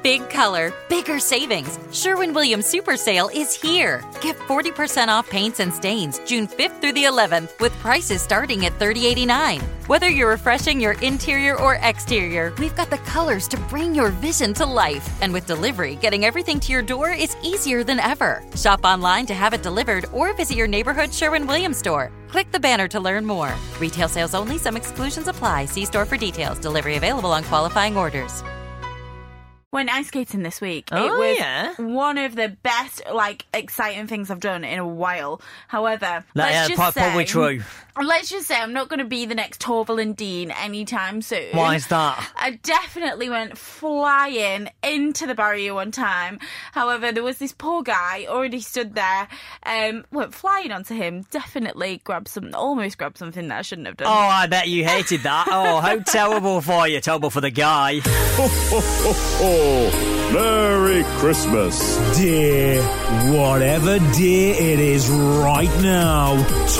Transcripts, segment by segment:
Big color, bigger savings. Sherwin-Williams Super Sale is here. Get 40% off paints and stains June 5th through the 11th with prices starting at $30.89. Whether you're refreshing your interior or exterior, we've got the colors to bring your vision to life. And with delivery, getting everything to your door is easier than ever. Shop online to have it delivered or visit your neighborhood Sherwin-Williams store. Click the banner to learn more. Retail sales only. Some exclusions apply. See store for details. Delivery available on qualifying orders. Went ice skating this week. Oh, it was yeah. one of the best, exciting things I've done in a while. However, probably true. Let's just say I'm not going to be the next Torval and Dean anytime soon. Why is that? I definitely went flying into the barrier one time. However, there was this poor guy already stood there, went flying onto him, definitely almost grabbed something that I shouldn't have done. Oh, I bet you hated that. Oh, how terrible for you. Terrible for the guy. Ho, ho, ho, ho. Merry Christmas. Dear, whatever dear it is right now,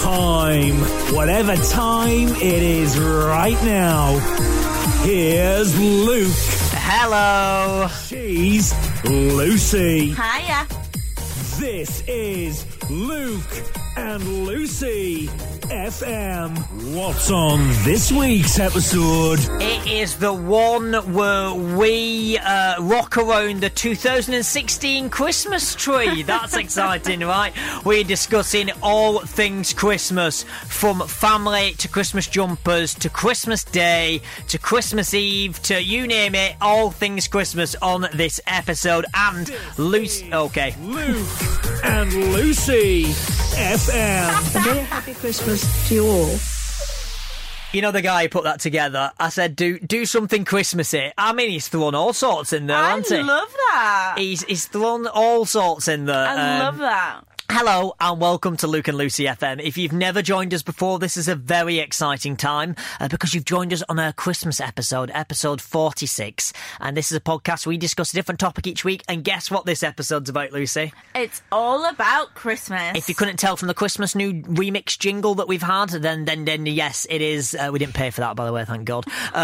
whatever time it is right now, here's Luke. Hello. She's Lucy. Hiya. This is Luke and Lucy FM. What's on this week's episode? It is the one where we rock around the 2016 Christmas tree. That's exciting, right? We're discussing all things Christmas, from family to Christmas jumpers to Christmas Day to Christmas Eve to you name it, all things Christmas on this episode. And Lucy, okay. Luke and Lucy FM. A very happy Christmas to you all. You know the guy who put that together? I said, do something Christmassy. I mean, he's thrown all sorts in there, hasn't he? I love that. He's thrown all sorts in there. I love that. Hello and welcome to Luke and Lucy FM. If you've never joined us before, this is a very exciting time because you've joined us on our Christmas episode 46. And this is a podcast where we discuss a different topic each week. And guess what this episode's about, Lucy? It's all about Christmas. If you couldn't tell from the Christmas new remix jingle that we've had, then yes, it is. We didn't pay for that, by the way, thank God.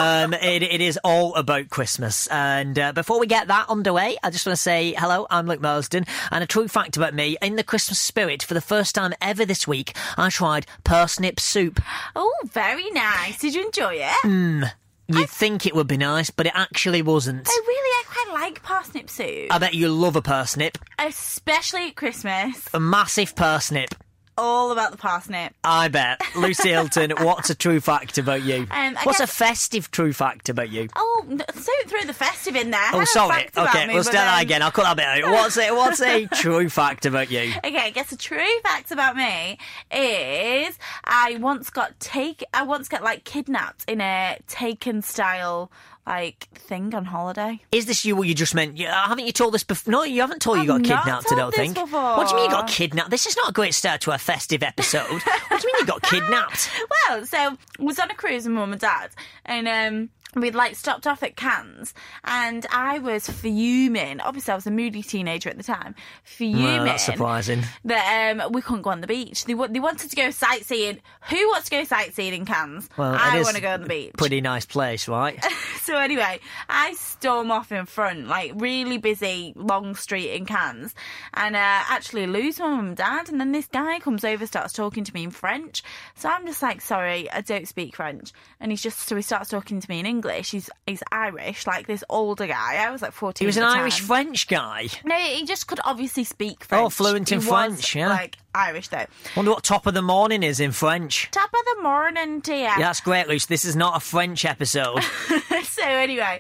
It is all about Christmas. And before we get that underway, I just want to say hello, I'm Luke Marsden. And a true fact about me, in the Christmas spirit, for the first time ever this week, I tried parsnip soup. Oh, very nice. Did you enjoy it? You'd think it would be nice, but it actually wasn't. I quite like parsnip soup. I bet you love a parsnip. Especially at Christmas. A massive parsnip. All about the parsnip. I bet. Lucy Hilton, what's a true fact about you? What's a guess... festive true fact about you? Oh, don't throw the festive in there. Oh, sorry. Okay, we'll start that again. I'll cut that bit out. What's a true fact about you? Okay, I guess a true fact about me is I once got kidnapped in a Taken style thing on holiday. Is this you? What you just meant? Haven't you told this before? No, you haven't told you got kidnapped. I don't think. Before. What do you mean you got kidnapped? This is not a great start to a festive episode. What do you mean you got kidnapped? Well, so I was on a cruise with Mum and Dad, and we'd stopped off at Cannes, and I was fuming. Obviously, I was a moody teenager at the time. Fuming. Well, that's surprising. That we couldn't go on the beach. They wanted to go sightseeing. Who wants to go sightseeing in Cannes? Well, I want to go on the beach. Pretty nice place, right? So anyway, I storm off in front, really busy, long street in Cannes, and actually lose my mum and dad. And then this guy comes over, starts talking to me in French. So I'm just sorry, I don't speak French. And so he starts talking to me in English. He's Irish, this older guy. I was 14. He was an Irish-French guy? No, he just could obviously speak French. Oh, fluent in French, yeah. Irish, though. Wonder what top of the morning is in French. Top of the morning to you. Yeah, that's great, Luce. This is not a French episode. So anyway,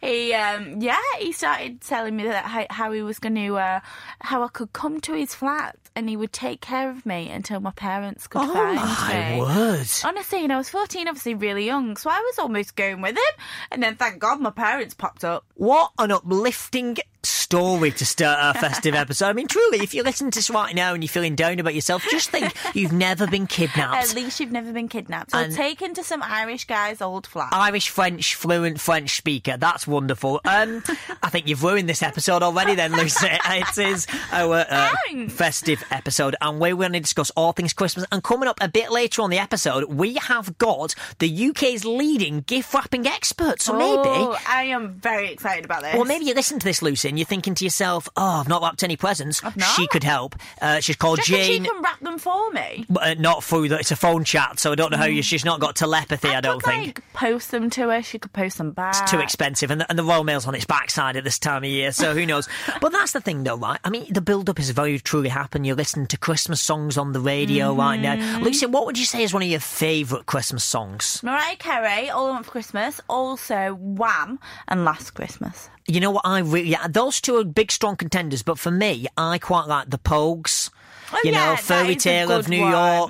he started telling me that how he was going to, how I could come to his flat and he would take care of me until my parents could find me. Oh my word. Honestly, I was 14, obviously really young, so I was almost going with him. And then thank God my parents popped up. What an uplifting story. story to start our festive episode. I mean, truly, if you're listening to this right now and you're feeling down about yourself, just think you've never been kidnapped. At least you've never been kidnapped. Or taken to some Irish guy's old flat. Irish, French, fluent French speaker. That's wonderful. I think you've ruined this episode already then, Lucy. It is our festive episode, and we're going to discuss all things Christmas. And coming up a bit later on the episode, we have got the UK's leading gift wrapping expert. So maybe... I am very excited about this. Well, maybe you listen to this, Lucy, and you're thinking to yourself, oh, I've not wrapped any presents. I've not. She could help. She's called Do you reckon Jane. she can wrap them for me? Not through it's a phone chat, so I don't know how she's not got telepathy, I don't think. Post them to her. She could post them back. It's too expensive, and the Royal Mail's on its backside at this time of year, so who knows. But that's the thing, though, right? I mean, the build-up is very truly happening. You're listening to Christmas songs on the radio right now. Lucy, what would you say is one of your favourite Christmas songs? Mariah Carey, All I Want for Christmas. Also, Wham! And Last Christmas. You know what, those two are big, strong contenders, but for me, I quite like the Pogues. Oh, yeah, Fairy Tale of New York.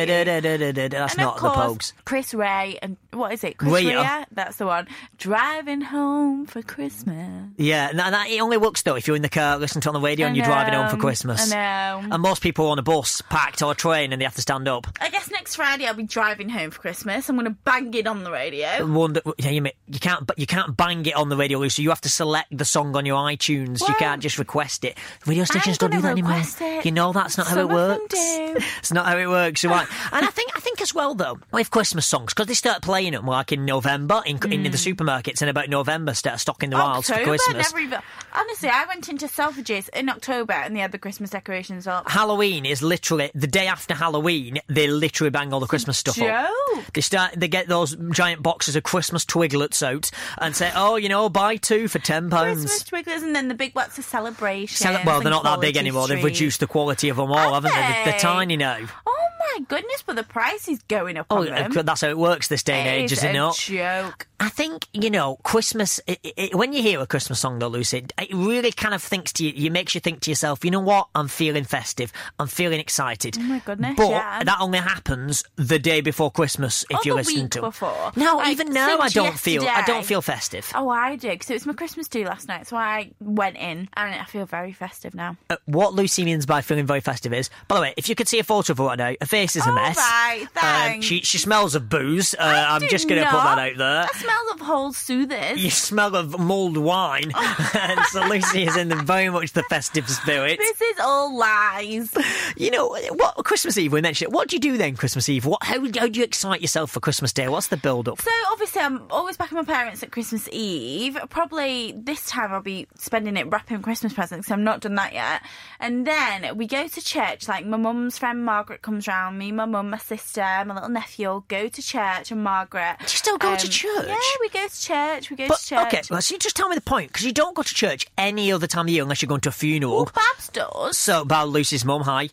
That's and not of the course, Pogues. Chris Rea and what is it? Chris Rea? That's the one. Driving home for Christmas. Yeah, it only works though if you're in the car listening to it on the radio and you're driving home for Christmas. I know. And most people are on a bus, packed, or a train, and they have to stand up. I guess next Friday I'll be driving home for Christmas. I'm going to bang it on the radio. You can't bang it on the radio, Lucy. You have to select the song on your iTunes. You can't just request it. Radio stations don't do that anymore. You know that's not how it works. It's not how it works, right? And I think as well though with Christmas songs, because they start playing them like in November in the supermarkets, and about November start stocking the aisles for Christmas. Honestly, I went into Selfridges in October and they had the Christmas decorations up. Halloween is literally the day after Halloween. They literally bang all the Christmas stuff up. They get those giant boxes of Christmas Twiglets out and say, buy 2 for £10. Christmas Twiglets, and then the big box of celebrations. Well, they're not that big anymore. They've reduced the quality of them all, haven't they? They're tiny now. Oh my goodness, but the price is going up on them. That's how it works this day and age, is it not? Joke. I think, Christmas, when you hear a Christmas song though, Lucy, it really kind of makes you think to yourself, you know what, I'm feeling festive, I'm feeling excited. Oh my goodness, but that only happens the day before Christmas if you're listening to it. Before. No, even now I don't feel festive. Oh, I do, because it was my Christmas do last night, so I went in, and I feel very festive now. What Lucy means by feeling very festive is, by the way, if you could see a photo of her right now, her face is a mess. Right, thanks. She smells of booze. I'm just going to put that out there. I smell of whole soothers. You smell of mulled wine. And so Lucy is in very much the festive spirit. This is all lies. What Christmas Eve, we mentioned it. What do you do then Christmas Eve? How do you excite yourself for Christmas Day? What's the build-up? So obviously I'm always back with my parents at Christmas Eve. Probably this time I'll be spending it wrapping Christmas presents, because I've not done that yet. And then we go to church. Like my mum's friend Margaret comes round. Me, my mum, my sister, my little nephew all go to church, and Margaret. Do you still go to church? Yeah, we go to church. Okay, well, so you just tell me the point, because you don't go to church any other time of year unless you're going to a funeral. Well, Babs does. So, Lucy's mum, hi.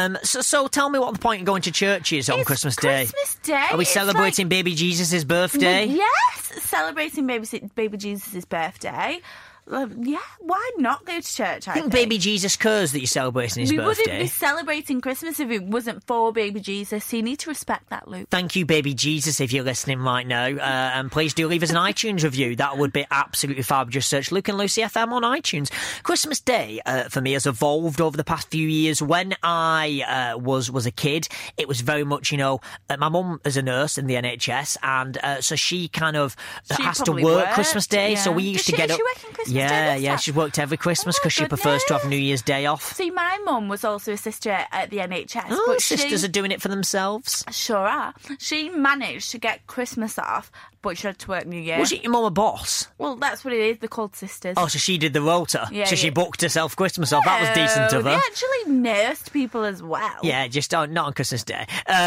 So tell me what the point of going to church is on Christmas Day. Christmas Day. Are we celebrating baby Jesus' birthday? Yes, celebrating baby Jesus' birthday. Yeah, why not go to church? I think baby Jesus cares that you're celebrating his birthday. We wouldn't be celebrating Christmas if it wasn't for baby Jesus, so you need to respect that, Luke. Thank you, baby Jesus, if you're listening right now. And please do leave us an iTunes review. That would be absolutely fab. Just search Luke and Lucy FM on iTunes. Christmas Day, for me, has evolved over the past few years. When I was a kid, it was very much, my mum is a nurse in the NHS, and so she kind of has to work Christmas Day. Yeah. So we used to get up. She working Christmas Yeah, she's worked every Christmas because she prefers to have New Year's Day off. See, my mum was also a sister at the NHS. Oh, but sisters are doing it for themselves. Sure are. She managed to get Christmas off, but she had to work New Year. Was your mum a boss? Well, that's what it is. They're called sisters. Oh, so she did the rota. Yeah, she booked herself Christmas off. That was decent of her. They actually nursed people as well. Yeah, just not on Christmas Day.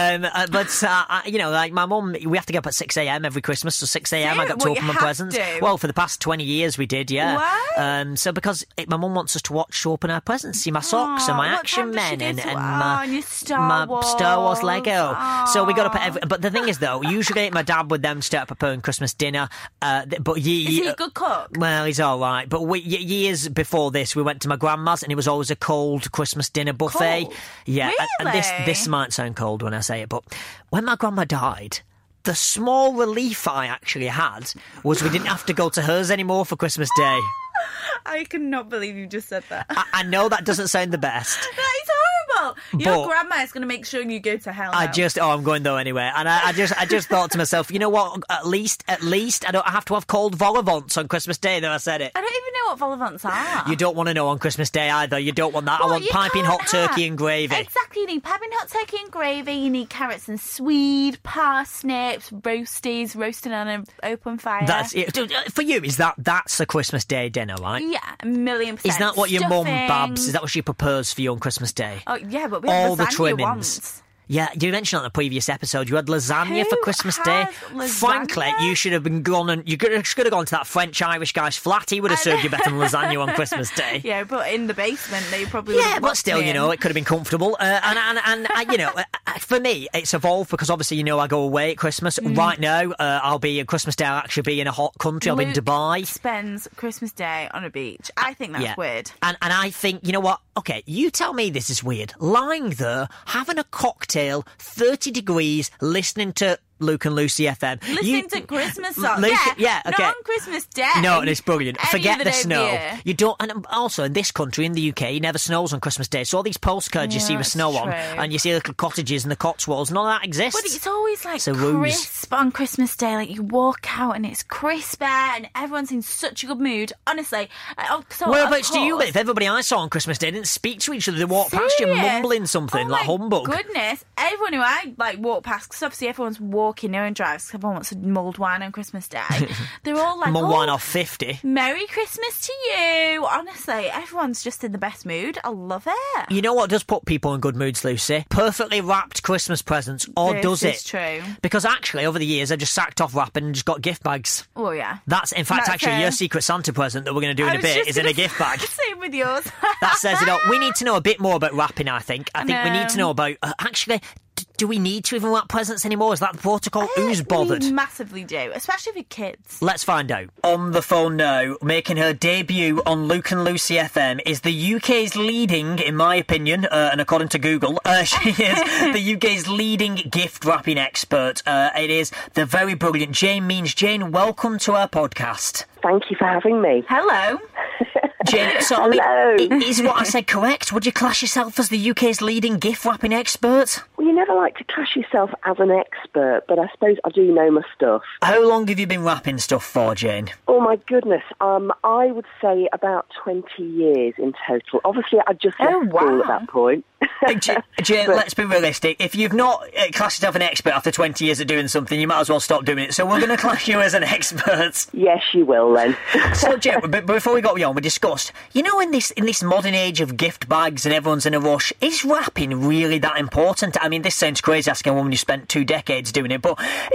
Like my mum, we have to get up at 6 a.m. every Christmas. So 6 a.m. I got to open my presents. Well, for the past 20 years we did, yeah. What? So because my mum wants us to open our presents, see my socks and my Action Men and my Star Wars Lego. So we got up at every. But the thing is, though, usually my dad would then start preparing Christmas dinner. But is he a good cook? Well, he's all right. But years before this, we went to my grandma's, and it was always a cold Christmas dinner buffet. Cold? Yeah, really? and this might sound cold when I say it, but when my grandma died, the small relief I actually had was we didn't have to go to hers anymore for Christmas Day. I cannot believe you just said that. I know that doesn't sound the best. That is horrible. Your grandma is going to make sure you go to hell. I'm going though anyway. And I just thought to myself, you know what? At least I don't have to have cold vol au vents on Christmas Day. Though I said it. I don't even know what vol au vents are. You don't want to know on Christmas Day either. You don't want that. Well, I want piping hot turkey and gravy. Exactly. You need piping hot turkey and gravy. You need carrots and swede, parsnips, roasties, roasted on an open fire. That's it. For you, that's a Christmas Day dinner, right? Yeah, 1,000,000%. Is that what your mum, Stuffing. Babs? Is that what she prepares for you on Christmas Day? Oh yeah, but we all had the lasagna trimmings. once. Yeah, you mentioned on the previous episode you had lasagna for Christmas Day. Lasagna? Frankly, you should have been gone and you could have gone to that French-Irish guy's flat. He would have served you better than lasagna on Christmas Day. Yeah, but in the basement, they probably Yeah, but still, it could have been comfortable. For me, it's evolved because obviously, I go away at Christmas. Right now, I'll be at Christmas Day. I'll actually be in a hot country. I'll be in Dubai. Spends Christmas Day on a beach. I think that's weird. And I think, you know what? Okay, you tell me this is weird. Lying there, having a cocktail, 30 degrees, listening to Luke and Lucy FM. Listening to Christmas songs. Okay. Not on Christmas Day. No, and it's brilliant. Any Forget other the day of snow. the year. You don't, and also in this country, in the UK, it never snows on Christmas Day. So all these postcards you see with that's snow on, true. and you see little cottages in the Cotswolds, none of that exists. But it's always like a ruse. crisp on Christmas Day. Like you walk out and it's crisp air and everyone's in such a good mood. Honestly. Whereabouts do you live? Everybody I saw on Christmas Day didn't speak to each other. They walked past you mumbling something like humbug. Goodness, everyone who I walk past, because obviously everyone's walking, no one drives. Everyone wants a mulled wine on Christmas Day. They're all like, mulled wine off 50. Merry Christmas to you. Honestly, everyone's just in the best mood. I love it. You know what does put people in good moods, Lucy? Perfectly wrapped Christmas presents. Or does it? This is true. Because actually, over the years, I've just sacked off wrapping and just got gift bags. Oh, yeah. That's, in fact, your Secret Santa present that we're going to do in a bit is in a gift bag. Same with yours. That says it all. We need to know a bit more about wrapping, I think. I think we need to know about... actually... Do we need to even wrap presents anymore? Is that the protocol? Who's bothered? We massively do, especially with kids. Let's find out. On the phone now, making her debut on Luke and Lucy FM, is the UK's leading, in my opinion, and according to Google, she is the UK's leading gift wrapping expert. It is the very brilliant Jane Means. Jane, welcome to our podcast. Thank you for having me. Hello. Jane, so Hello. Is what I said correct? Would you class yourself as the UK's leading gift wrapping expert? Well, you never like to class yourself as an expert, but I suppose I do know my stuff. How long have you been wrapping stuff for, Jane? Oh, my goodness. I would say about 20 years in total. Obviously, I just left school at that point. Jane, let's be realistic. If you've not classed yourself an expert after 20 years of doing something, you might as well stop doing it. So we're going to class you as an expert. Yes, you will then. So, Jane, but before we got on, we discussed, in this modern age of gift bags and everyone's in a rush, is wrapping really that important? I mean, this sounds crazy asking a woman who spent 2 decades doing it, but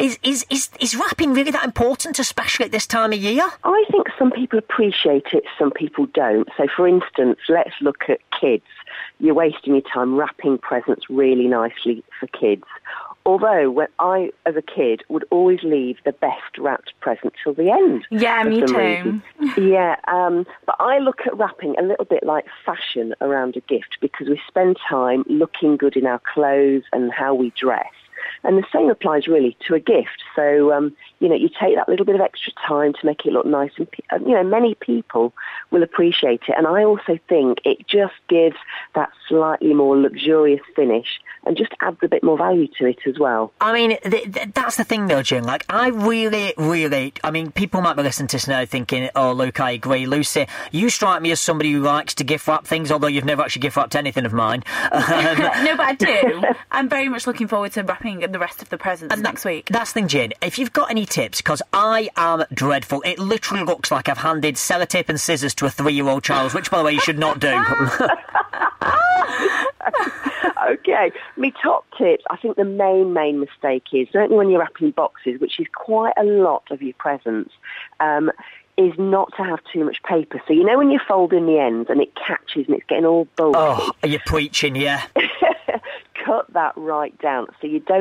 is wrapping really that important, especially at this time of year? I think some people appreciate it, some people don't. So, for instance, let's look at kids. You're wasting your time wrapping presents really nicely for kids. Although, when I, as a kid, would always leave the best wrapped present till the end. Yeah, me too. Yeah, but I look at wrapping a little bit like fashion around a gift because we spend time looking good in our clothes and how we dress. And the same applies really to a gift. So, you take that little bit of extra time to make it look nice. And, many people will appreciate it. And I also think it just gives that slightly more luxurious finish and just adds a bit more value to it as well. I mean, that's the thing though, Jane. Like, I really, people might be listening to this now thinking, oh, Luke, I agree. Lucy, you strike me as somebody who likes to gift wrap things, although you've never actually gift wrapped anything of mine. No, but I do. I'm very much looking forward to wrapping the rest of the presents next week. That's the thing, Jane. If you've got any tips, because I am dreadful. It literally looks like I've handed sellotape and scissors to a 3-year-old child, which, by the way, you should not do. Okay, my top tips, I think the main mistake is, certainly when you're wrapping boxes, which is quite a lot of your presents, is not to have too much paper. So when you fold in the ends and it catches and it's getting all bulky. Oh, are you preaching, yeah? Cut that right down. So you don't want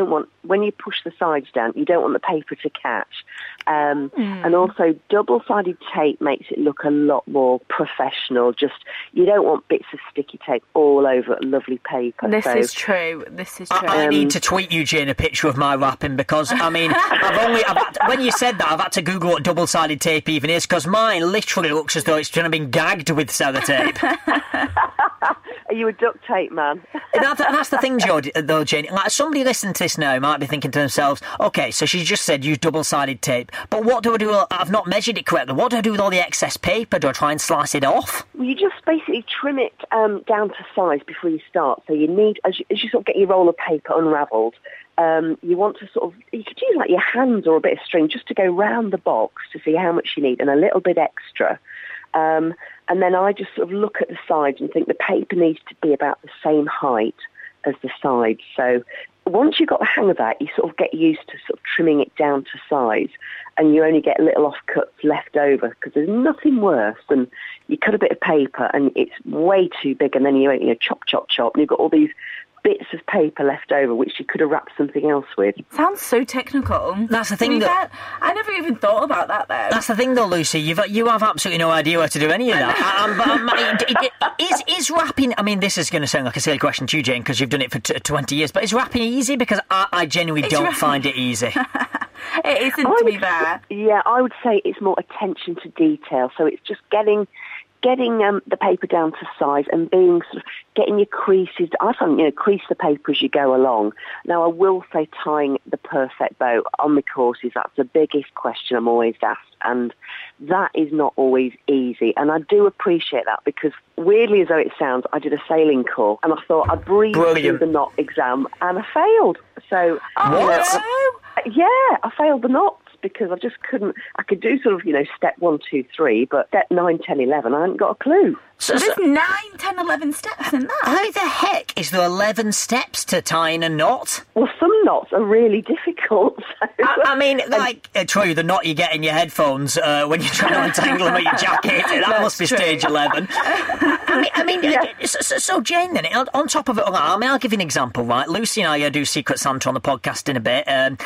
when you push the sides down, you don't want the paper to catch. And also, double-sided tape makes it look a lot more professional. Just, you don't want bits of sticky tape all over lovely paper. This is true. I need to tweet you, Jane, a picture of my wrapping because, I mean, when you said that, I've had to Google what double-sided tape even is because mine literally looks as though it's been gagged with sellotape. Are you a duct tape man? That's the thing, though, Jane. Like, somebody listening to this now might be thinking to themselves, OK, so she just said use double-sided tape, but what do I do? I've not measured it correctly. What do I do with all the excess paper? Do I try and slice it off? Well, you just basically trim it down to size before you start. So you need, as you sort of get your roll of paper unravelled, you want to sort of, you could use like your hands or a bit of string just to go round the box to see how much you need and a little bit extra. And then I just sort of look at the sides and think the paper needs to be about the same height as the sides. So once you've got the hang of that, you sort of get used to sort of trimming it down to size and you only get little offcuts left over because there's nothing worse than you cut a bit of paper and it's way too big and then you chop, and you've got all these bits of paper left over which you could have wrapped something else with. Sounds so technical. That's the thing. I never even thought about that though. That's the thing though, Lucy. You have absolutely no idea how to do any of that. Is wrapping? I mean, this is going to sound like a silly question to you, Jane, because you've done it for 20 years. But is wrapping easy? Because I genuinely don't find it easy. It isn't, to be fair. Yeah, I would say it's more attention to detail. So it's just getting the paper down to size and getting your creases. I find, crease the paper as you go along. Now, I will say tying the perfect bow on the courses, that's the biggest question I'm always asked. And that is not always easy. And I do appreciate that because, weirdly as though it sounds, I did a sailing course and I thought I'd breeze through the knot exam and I failed. So, I failed the knots. Because I just couldn't, I could do sort of, step 1, 2, 3, but step 9, 10, 11, I hadn't got a clue. So there's 9, 10, 11 steps in that. How the heck is there 11 steps to tying a knot? Well, some knots are really difficult. So. I mean, true, the knot you get in your headphones when you're trying to untangle them with your jacket, that must be stage 11. So Jane, then, on top of it all, I'll give you an example, right? Lucy and I do Secret Santa on the podcast in a bit, and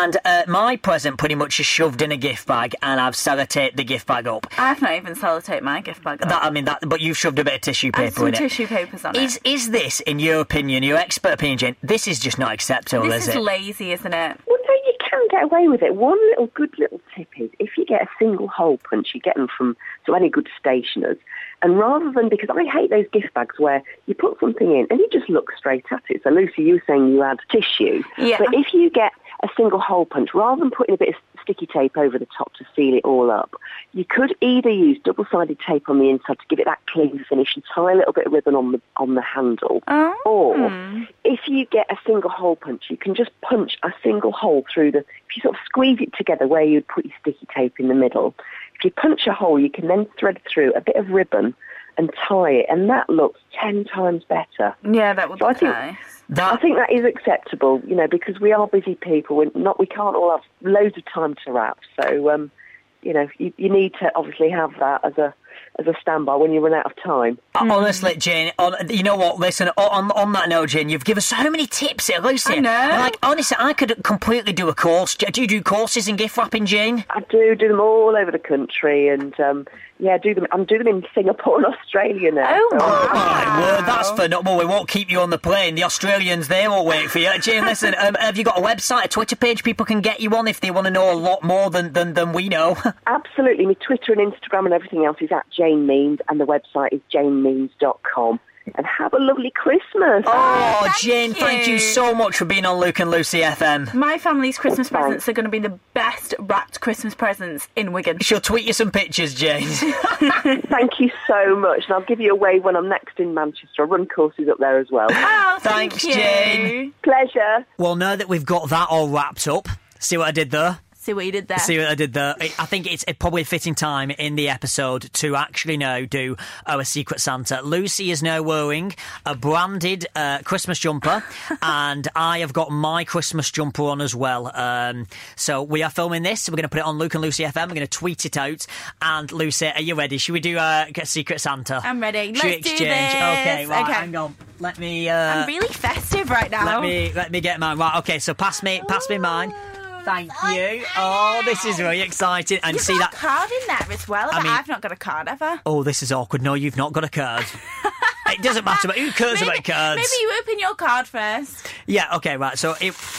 my present pretty much is shoved in a gift bag, and I've sellotaped the gift bag up. I've not even sellotaped my gift bag up. But you've shoved a bit of tissue paper in it. Tissue papers on it. Is this, in your opinion, your expert opinion, Jane, this is just not acceptable, is it? This is lazy, isn't it? Well, no, you can get away with it. One good little tip is if you get a single hole punch, you get them from any good stationers. And rather than, because I hate those gift bags where you put something in and you just look straight at it. So, Lucy, you were saying you had tissue. Yeah. But if you get a single hole punch, rather than putting a bit of sticky tape over the top to seal it all up, you could either use double-sided tape on the inside to give it that clean finish and tie a little bit of ribbon on the handle. Oh. Or if you get a single hole punch, you can just punch a single hole through if you sort of squeeze it together where you'd put your sticky tape in the middle. If you punch a hole, you can then thread through a bit of ribbon and tie it, and that looks 10 times better. Yeah, that would be nice. I think that is acceptable, because we are busy people. We can't all have loads of time to wrap. So, you need to obviously have that as a standby when you run out of time. Honestly, Jane, you know what? Listen, on that note, Jane, you've given us so many tips here, Lucy. I know. Honestly, I could completely do a course. Do you do courses in gift wrapping, Jane? I do them all over the country, and do them. I'm doing them in Singapore and Australia now. Oh, my word, that's phenomenal. We won't keep you on the plane. The Australians, they won't wait for you. Jane, listen, have you got a website, a Twitter page people can get you on if they want to know a lot more than we know? Absolutely. My Twitter and Instagram and everything else is at Jane Means, and the website is janemeans.com. And have a lovely Christmas. Oh, Jane, thank you so much for being on Luke and Lucy FM. My family's Christmas presents are going to be the best wrapped Christmas presents in Wigan. She'll tweet you some pictures, Jane. Thank you so much. And I'll give you a wave when I'm next in Manchester. I run courses up there as well. Oh, thanks, you. Jane. Pleasure. Well, now that we've got that all wrapped up, see what I did there? See what you did there. See what I did there? I think it's probably a fitting time in the episode to actually now do our Secret Santa. Lucy is now wearing a branded Christmas jumper, and I have got my Christmas jumper on as well. So we are filming this. We're going to put it on Luke and Lucy FM. We're going to tweet it out. And Lucy, are you ready? Should we do a Secret Santa? I'm ready. Should we Let's do exchange? this. Okay, right, Okay. hang on. Let me... I'm really festive right now. Let me get mine. Right, okay, so pass me mine. Thank you. Oh, this is really exciting. And You've see got that... a card in there as well. I mean- I've not got a card ever. Oh, this is awkward. No, you've not got a card. It doesn't matter, but who cares about cards? Maybe you open your card first. Yeah, okay, right. So,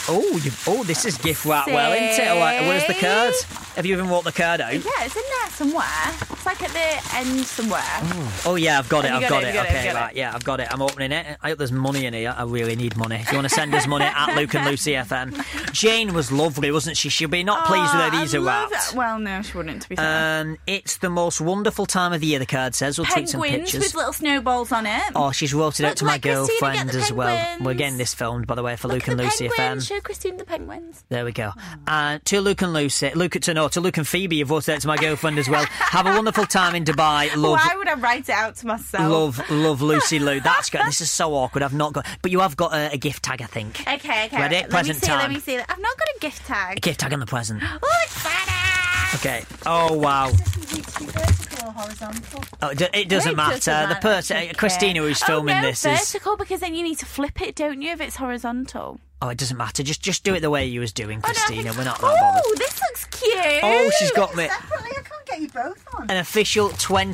this is gift wrapped well, isn't it? All right, where's the card? Have you even wrote the card out? Yeah, it's in there somewhere. It's like at the end somewhere. Oh, yeah, I've got it. Have you I've got got it? it. Have you got it? Okay, Have you got right. Yeah, I've got it. I'm opening it. I hope there's money in here. I really need money. If you want to send us money at Luke and Lucy FM. Jane was lovely, wasn't she? She'll be not pleased with how these I are love wrapped. it. Well, no, she wouldn't, to be fair. It's the most wonderful time of the year, the card says. We'll tweet some Penguins pictures. with little snowballs on it. Oh, she's wrote it out Look, to my let Christina get girlfriend the as well. penguins. We're getting this filmed, by the way, for Look Luke at and the Lucy penguins. FM. Show Christine the penguins. There we go. To Luke and Lucy, to Luke and Phoebe, you've voted out to my girlfriend as well. Have a wonderful time in Dubai. Love, Why would I write it out to myself? love Lucy Lou. That's good. This is so awkward. I've not got, but you have got a gift tag, I think. Okay. Ready? Let Present me see. time. Let me see. I've not got a gift A tag. gift tag on the present. Oh, it's Santa! Okay. Oh wow. Vertical or horizontal? Oh, it doesn't It matter. doesn't The person, matter. Christina, who's filming this, is. vertical because then you need to flip it, don't you? If it's horizontal. Oh, it doesn't matter. Just do it the way you was doing, Christina. We're not that Oh, bothered. this looks cute. Oh, she's got me. Separately, I can't get you both on. An official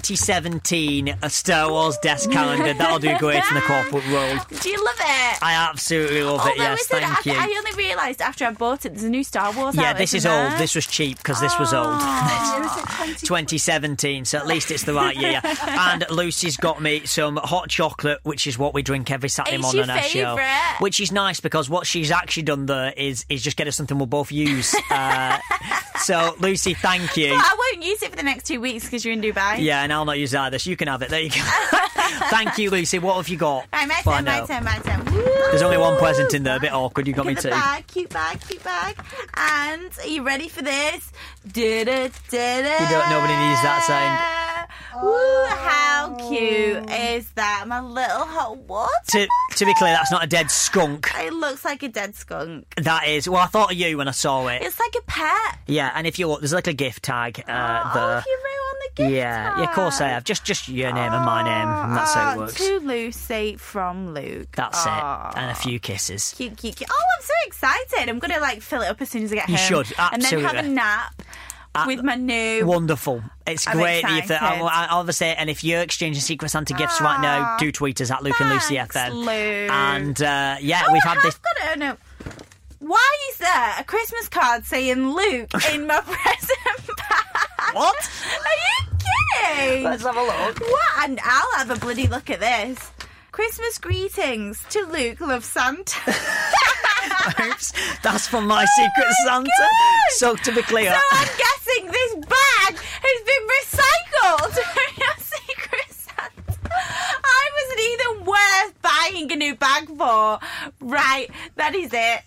2017 Star Wars desk calendar. That'll do great in the corporate world. Do you love it? I absolutely love it. Yes, listen, thank you. I only realised after I bought it, there's a new Star Wars Yeah, out, this is isn't old. there? This was cheap because this was old. Year is it 2017, so at least it's the right year. And Lucy's got me some hot chocolate, which is what we drink every Saturday It's morning your on our show. favourite. Which is nice because what she's actually done there is just get us something we'll both use. So, Lucy, thank you. Well, I won't use it for the next 2 weeks because you're in Dubai. Yeah, and I'll not use either, so you can have it. There you go. Thank you, Lucy. What have you got? Right, my Find turn. out. Woo! There's only one present in there, a bit awkward. You got me Look at two. the bag, cute bag. And are you ready for this? Nobody needs that sound. Woo, how cute is that? My little hot water. To be clear, that's not a dead skunk. It looks like a dead skunk. That is. Well, I thought of you when I saw it. It's like a pet. Yeah, and if you look, there's like a gift tag Oh, there. if you wrote on the gift Yeah, of course I have. Just your name and my name, and that's how it works. To Lucy from Luke. That's Aw. it. And a few kisses. Cute. Oh, I'm so excited. I'm going to fill it up as soon as I get home. You should, And then have a absolutely. nap with my new... Wonderful. It's I'm great. excited. I'll ever say, and if you're exchanging Secret Santa gifts right now, do tweet us at Luke and Lucy Thanks, FM. Luke. And yeah, Oh, we've had this. No. Why is there a Christmas card saying Luke in my present bag? What? Are you kidding? Let's have a look. What? And I'll have a bloody look at this. Christmas greetings to Luke, love Santa. Oops, that's from my Secret Santa. God. So to be clear, So I'm guessing this bag has been recycled from your Secret Santa. I wasn't even worth buying a new bag for. Right, that is it.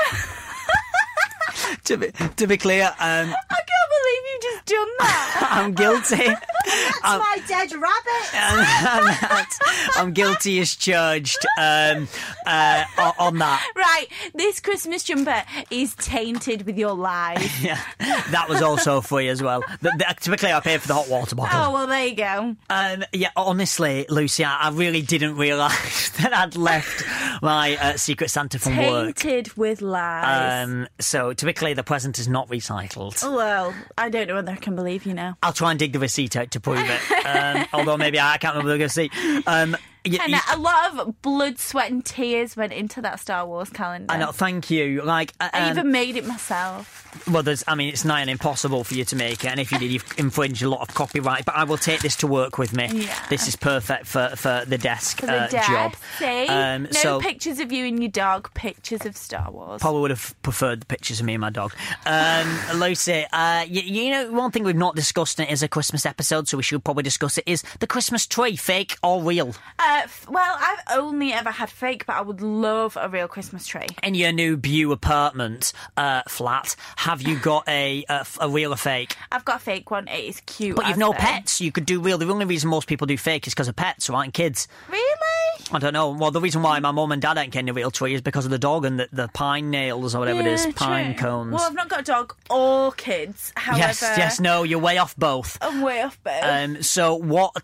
to be clear, I can't believe you've just done that. I'm guilty. That's my dead rabbit. I'm guilty as charged on that. Right, this Christmas jumper is tainted with your lies. Yeah, that was also free as well. To be clear, I paid for the hot water bottle. Oh, well, there you go. Yeah, honestly, Lucy, I really didn't realise that I'd left my Secret Santa from work. Tainted with lies. So, to be clear, the present is not recycled. Well, I don't know whether I can believe you now. I'll try and dig the receipt out to prove it. Although maybe I can't remember the receipt. And a lot of blood, sweat and tears went into that Star Wars calendar. I know, thank you. I even made it myself. Well, it's nigh on impossible for you to make it, and if you did, you've infringed a lot of copyright. But I will take this to work with me. Yeah. This is perfect for the desk, For the desk, job. See? No so pictures of you and your dog, pictures of Star Wars. probably would have preferred the pictures of me and my dog. Lucy, you know, one thing we've not discussed in it is a Christmas episode, so we should probably discuss it, is the Christmas tree, fake or real? Well, I've only ever had fake, but I would love a real Christmas tree. In your new Bew apartment flat, have you got a real or fake? I've got a fake one. It is cute. But you've no pets. You could do real. The only reason most people do fake is because of pets, right? And kids. Really? I don't know. Well, the reason why my mum and dad ain't getting a real tree is because of the dog and the pine nails or whatever it is, pine cones. Well, I've not got a dog or kids. However, yes, no, you're way off both. I'm way off both. So what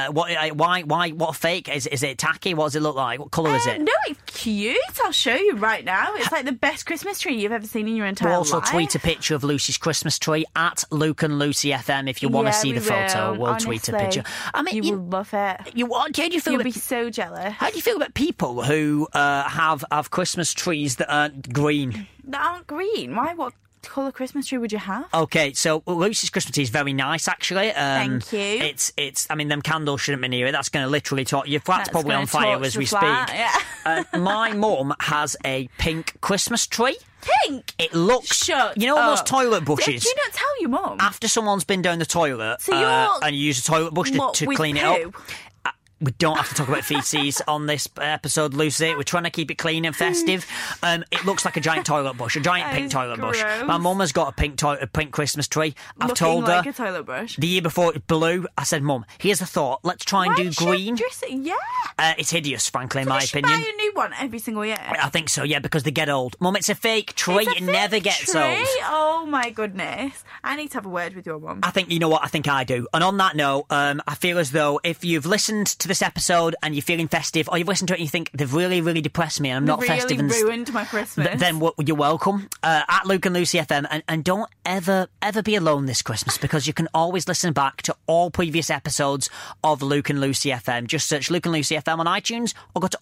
fake is it? Tacky? What does it look like? What colour is it? No, it's cute. I'll show you right now. It's like the best Christmas tree you've ever seen in your entire We'll life. also tweet a picture of Lucy's Christmas tree at Luke and Lucy FM if you want to see the photo. We'll tweet a picture. I mean, you will love it. How do you feel? You'll be so jealous. How do you feel about people who have Christmas trees that aren't green? That aren't green. Why? What colour Christmas tree would you have? Okay, so Lucy's Christmas tree is very nice, actually. Thank you. It's. I mean, them candles shouldn't be near it. That's going to literally torch. Your flat's probably on fire as we flat, speak. Yeah. My mum has a pink Christmas tree. Pink? It looks... Shut You know all those up. toilet brushes? Do you not tell your mum? After someone's been down the toilet So you're and you use a toilet brush to with clean it poo? up... We don't have to talk about feces on this episode, Lucy. We're trying to keep it clean and festive. It looks like a giant toilet brush, a giant That pink is toilet brush. gross. My mum has got a pink Christmas tree. I've Looking told her like a toilet brush. the year before it blue. I said, Mum, here's a thought. Let's try and Why do should green. Yeah. It's hideous, frankly, in So my you should opinion. buy a new one every single year. I think so, yeah, because they get old. Mum, it's a fake tree. It's a It never fake gets tree? old. Oh my goodness. I need to have a word with your mum. I think, you know what, I think I do. And on that note, I feel as though if you've listened to this episode and you're feeling festive, or you've listened to it and you think, they've really, really depressed me and I'm not really festive. And ruined my Christmas. then you're welcome. At Luke and Lucy FM. And don't ever be alone this Christmas, because you can always listen back to all previous episodes of Luke and Lucy FM. Just search Luke and Lucy FM on iTunes or go to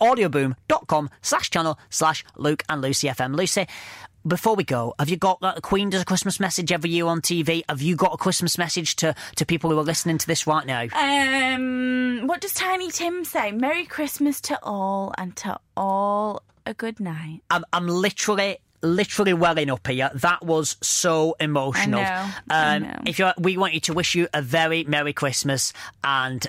audioboom.com/channel/Luke and Lucy FM. Lucy, before we go, have you got a Queen does a Christmas message every year on TV? Have you got a Christmas message to people who are listening to this right now? What does Tiny Tim say? Merry Christmas to all, and to all a good night. I'm literally welling up here. That was so emotional. I know. We want you to wish you a very Merry Christmas, and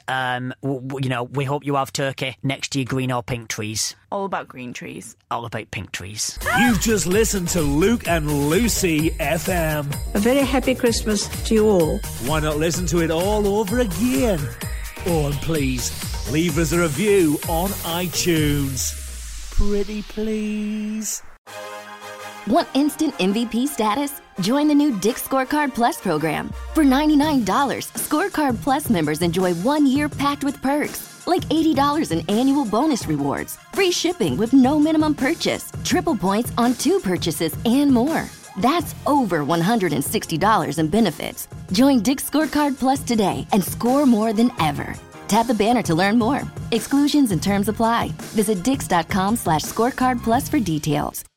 we hope you have turkey next to your green or pink trees. All about green trees. All about pink trees. You've just listened to Luke and Lucy FM. A very happy Christmas to you all. Why not listen to it all over again? Oh, and please, leave us a review on iTunes. Pretty please. Want instant MVP status? Join the new Dick's Scorecard Plus program. For $99, Scorecard Plus members enjoy 1 year packed with perks, like $80 in annual bonus rewards, free shipping with no minimum purchase, triple points on 2 purchases, and more. That's over $160 in benefits. Join Dick's Scorecard Plus today and score more than ever. Tap the banner to learn more. Exclusions and terms apply. Visit dix.com/scorecard plus for details.